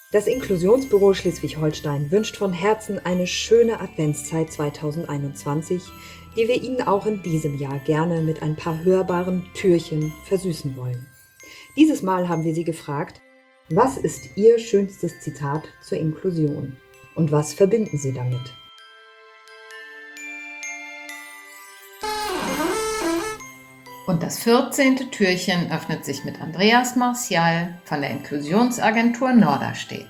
Das Inklusionsbüro Schleswig-Holstein wünscht von Herzen eine schöne Adventszeit 2021, die wir Ihnen auch in diesem Jahr gerne mit ein paar hörbaren Türchen versüßen wollen. Dieses Mal haben wir Sie gefragt, was ist Ihr schönstes Zitat zur Inklusion und was verbinden Sie damit? Und das 14. Türchen öffnet sich mit Andreas Martial von der Inklusionsagentur Norderstedt.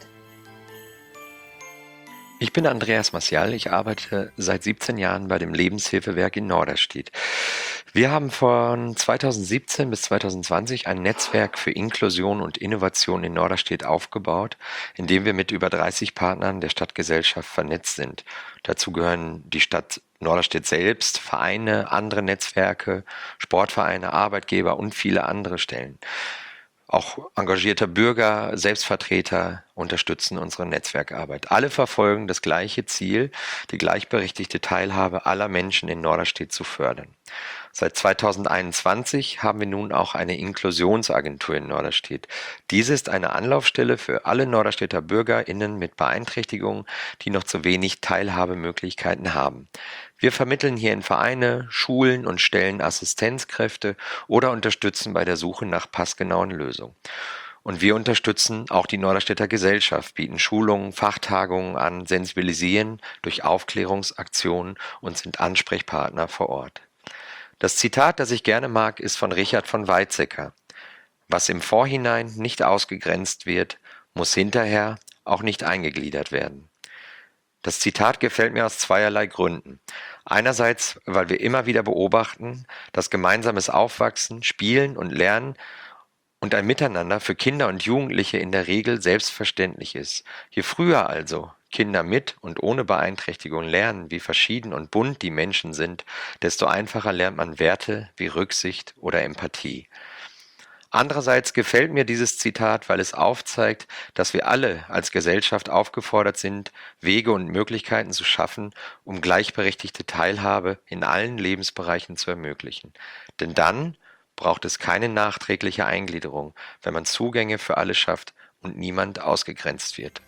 Ich bin Andreas Martial, ich arbeite seit 17 Jahren bei dem Lebenshilfewerk in Norderstedt. Wir haben von 2017 bis 2020 ein Netzwerk für Inklusion und Innovation in Norderstedt aufgebaut, in dem wir mit über 30 Partnern der Stadtgesellschaft vernetzt sind. Dazu gehören die Stadt Norderstedt selbst, Vereine, andere Netzwerke, Sportvereine, Arbeitgeber und viele andere Stellen. Auch engagierte Bürger, Selbstvertreter unterstützen unsere Netzwerkarbeit. Alle verfolgen das gleiche Ziel, die gleichberechtigte Teilhabe aller Menschen in Norderstedt zu fördern. Seit 2021 haben wir nun auch eine Inklusionsagentur in Norderstedt. Diese ist eine Anlaufstelle für alle Norderstedter BürgerInnen mit Beeinträchtigungen, die noch zu wenig Teilhabemöglichkeiten haben. Wir vermitteln hier in Vereine, Schulen und stellen Assistenzkräfte oder unterstützen bei der Suche nach passgenauen Lösungen. Und wir unterstützen auch die Norderstedter Gesellschaft, bieten Schulungen, Fachtagungen an, sensibilisieren durch Aufklärungsaktionen und sind Ansprechpartner vor Ort. Das Zitat, das ich gerne mag, ist von Richard von Weizsäcker. Was im Vorhinein nicht ausgegrenzt wird, muss hinterher auch nicht eingegliedert werden. Das Zitat gefällt mir aus zweierlei Gründen. Einerseits, weil wir immer wieder beobachten, dass gemeinsames Aufwachsen, Spielen und Lernen und ein Miteinander für Kinder und Jugendliche in der Regel selbstverständlich ist. Je früher also Kinder mit und ohne Beeinträchtigung lernen, wie verschieden und bunt die Menschen sind, desto einfacher lernt man Werte wie Rücksicht oder Empathie. Andererseits gefällt mir dieses Zitat, weil es aufzeigt, dass wir alle als Gesellschaft aufgefordert sind, Wege und Möglichkeiten zu schaffen, um gleichberechtigte Teilhabe in allen Lebensbereichen zu ermöglichen. Denn dann braucht es keine nachträgliche Eingliederung, wenn man Zugänge für alle schafft und niemand ausgegrenzt wird.